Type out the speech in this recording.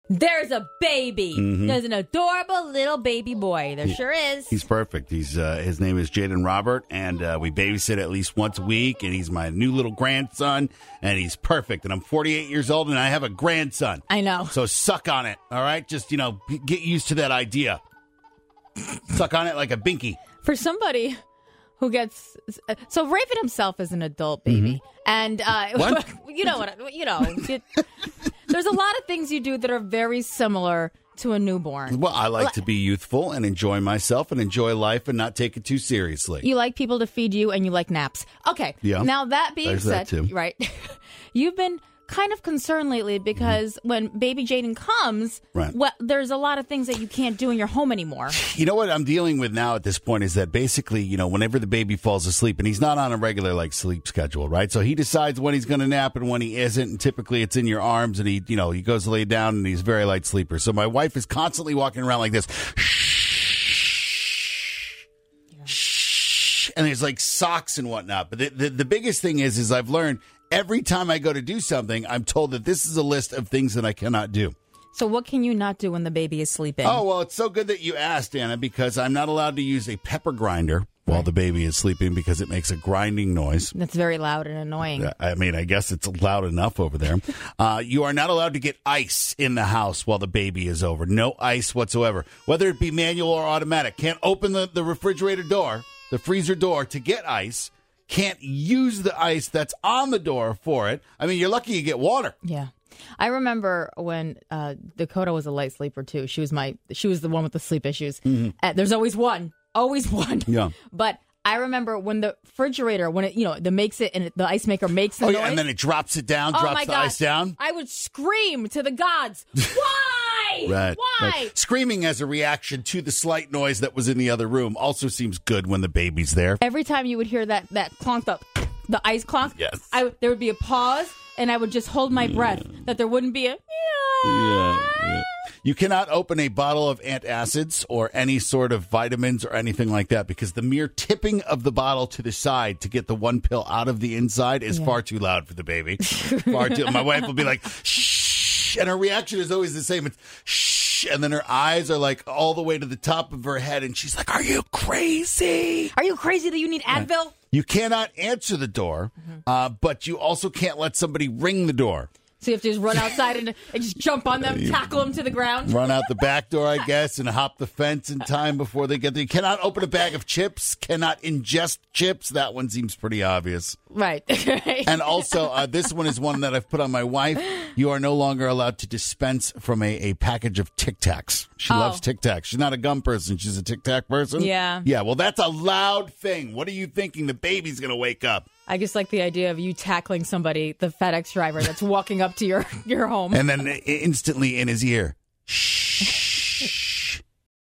There's a baby. Mm-hmm. There's an adorable little baby boy. There sure is. He's perfect. His name is Jaden Robert, and we babysit at least once a week, and he's my new little grandson, and he's perfect. And I'm 48 years old, and I have a grandson. I know. So suck on it, all right? Just, get used to that idea. Suck on it like a binky. For somebody who gets... So Raven himself is an adult baby. And, What? There's a lot of things you do that are very similar to a newborn. Well, I like to be youthful and enjoy myself and enjoy life and not take it too seriously. You like people to feed you and you like naps. Okay. Yeah. Now, that being There's said, that too. right, you've been kind of concerned lately because when baby Jaden comes, Right. well, there's a lot of things that you can't do in your home anymore. You know what I'm dealing with now at this point is that basically, whenever the baby falls asleep, and he's not on a regular sleep schedule, right? So he decides when he's going to nap and when he isn't, and typically it's in your arms, and he goes to lay down, and he's a very light sleeper. So my wife is constantly walking around like this, shh, and there's like socks and whatnot. But the biggest thing is I've learned every time I go to do something, I'm told that this is a list of things that I cannot do. So what can you not do when the baby is sleeping? Oh, well, it's so good that you asked, Anna, because I'm not allowed to use a pepper grinder while the baby is sleeping because it makes a grinding noise. That's very loud and annoying. I mean, I guess it's loud enough over there. You are not allowed to get ice in the house while the baby is over. No ice whatsoever, whether it be manual or automatic. Can't open the refrigerator door, the freezer door to get ice. Can't use the ice that's on the door for it. I mean, you're lucky you get water. Yeah. I remember when Dakota was a light sleeper too. She was the one with the sleep issues. Mm-hmm. There's always one. Yeah. But I remember when the refrigerator, when it makes it and the ice maker makes the noise. Yeah, and then it drops it down, drops the ice down. I would scream to the gods. Why? Right. Why? Right. Screaming as a reaction to the slight noise that was in the other room also seems good when the baby's there. Every time you would hear that clonk, the ice clonk, yes. There would be a pause, and I would just hold my breath that there wouldn't be a... Yeah. You cannot open a bottle of antacids or any sort of vitamins or anything like that because the mere tipping of the bottle to the side to get the one pill out of the inside is far too loud for the baby. Far too. My wife will be like, shh, and her reaction is always the same. It's shh, and then her eyes are like all the way to the top of her head, and she's like, "Are you crazy? Are you crazy that you need Advil?" Yeah. You cannot answer the door, but you also can't let somebody ring the door. So you have to just run outside and just jump on them, tackle them to the ground. Run out the back door, I guess, and hop the fence in time before they get there. You cannot open a bag of chips, cannot ingest chips. That one seems pretty obvious. Right. And also, this one is one that I've put on my wife. You are no longer allowed to dispense from a package of Tic Tacs. She loves Tic Tacs. She's not a gum person. She's a Tic Tac person. Yeah. Yeah, well, that's a loud thing. What are you thinking? The baby's going to wake up. I just like the idea of you tackling somebody, the FedEx driver that's walking up to your home. And then instantly in his ear, shh.